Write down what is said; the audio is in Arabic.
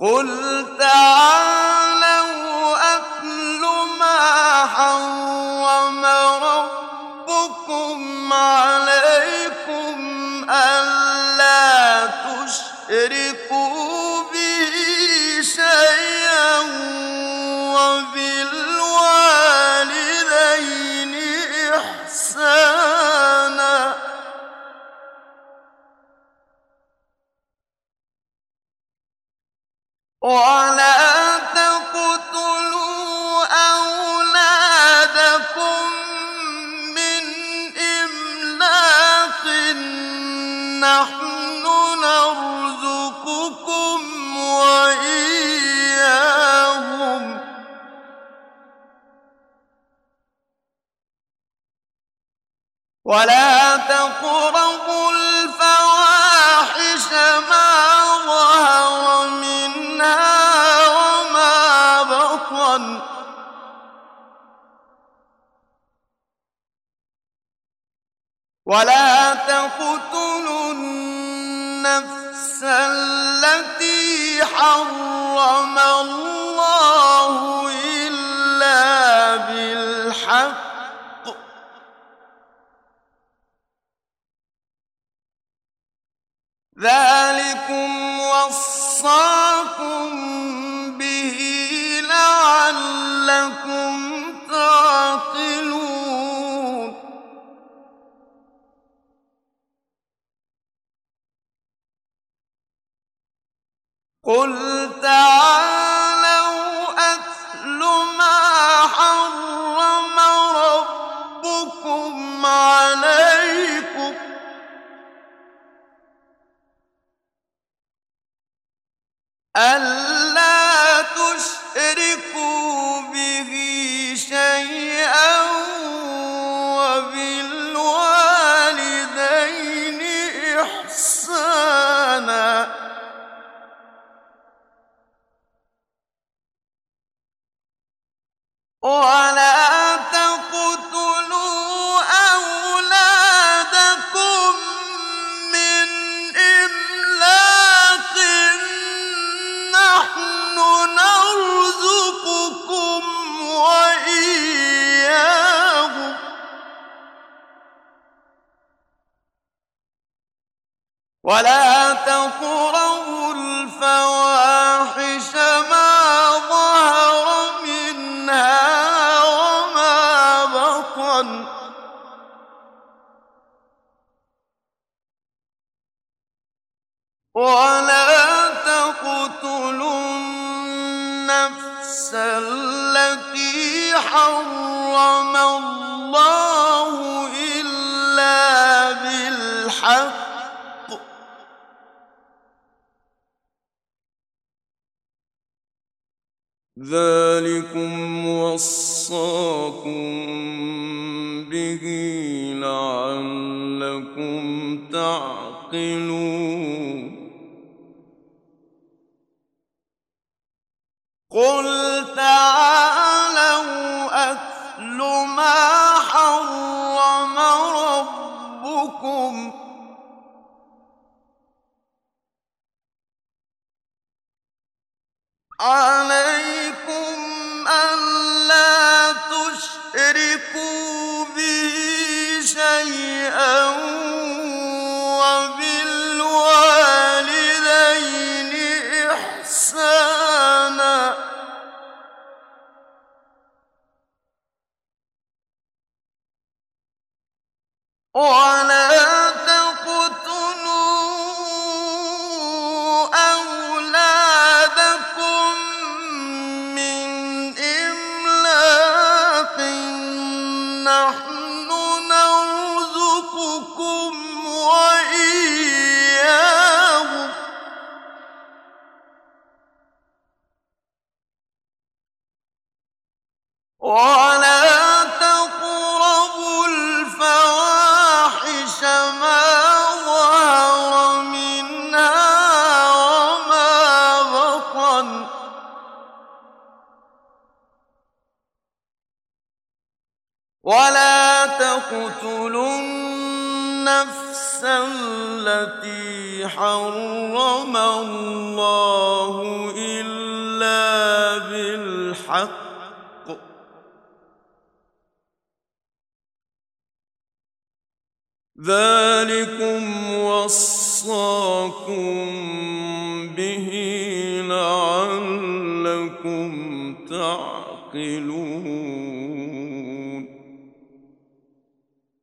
قُلْ تَعَالَوْا أَتْلُ مَا حَرَّمَ رَبُّكُمْ عَلَيْكُمْ أَلَّا تُشْرِكُوا بِهِ شَيْئًا وَبِالْوَالِدَيْنِ إِحْسَانًا وَلَا تَقْتُلُوا أَوْلَادَكُم مِّنْ إِمْلَاقٍ ۖ نَّحْنُ نَرْزُقُكُمْ وَإِيَّاهُمْ ۖ وَلَا تَقْرَبُوا الْفَوَاحِشَ مَا ظَهَرَ مِنْهَا وَمَا بَطَنَ ۖ وَلَا تَقْتُلُوا النَّفْسَ الَّتِي حَرَّمَ اللَّهُ إِلَّا بِالْحَقِّ ۚ ذَٰلِكُمْ وَصَّاكُم بِهِ لَعَلَّكُمْ تَعْقِلُونَ قُلْ تَعَالَوْا أَتْلُ مَا حَرَّمَ رَبُّكُمْ عَلَيْكُمْ أَلَّا تُشْرِكُوا بِهِ شَيْئًا وَبِالْوَالِدَيْنِ إِحْسَانًا وَلَا تَقْتُلُوا أَوْلَادَكُم مِّنْ إِمْلَاقٍ ۖ نَّحْنُ نَرْزُقُكُمْ وَإِيَّاهُمْ ۖ وَلَا تَقْرَبُوا الْفَوَاحِشَ مَا ظَهَرَ مِنْهَا وَمَا بَطَنَ ۖ وَلَا تَقْتُلُوا النَّفْسَ الَّتِي حَرَّمَ اللَّهُ إِلَّا بِالْحَقِّ ۚ ذَٰلِكُمْ وَصَّاكُم بِهِ لَعَلَّكُمْ تَعْقِلُونَ قُلْ تَعَالَوْا أَتْلُ مَا حَرَّمَ رَبُّكُمْ عَلَيْكُمْ أَلَّا تُشْرِكُوا بِهِ شَيْئًا وَبِالْوَالِدَيْنِ إِحْسَانًا وَلَا تَقْتُلُوا أَوْلَادَكُم مِّنْ إِمْلَاقٍ ۖ نَّحْنُ نَرْزُقُكُمْ وَإِيَّاهُمْ ۖ وَلَا تَقْرَبُوا الْفَوَاحِشَ مَا ظَهَرَ مِنْهَا وَمَا بَطَنَ ۖ وَلَا تَقْتُلُوا النَّفْسَ الَّتِي حَرَّمَ اللَّهُ ذلكم وصاكم به لعلكم تعقلون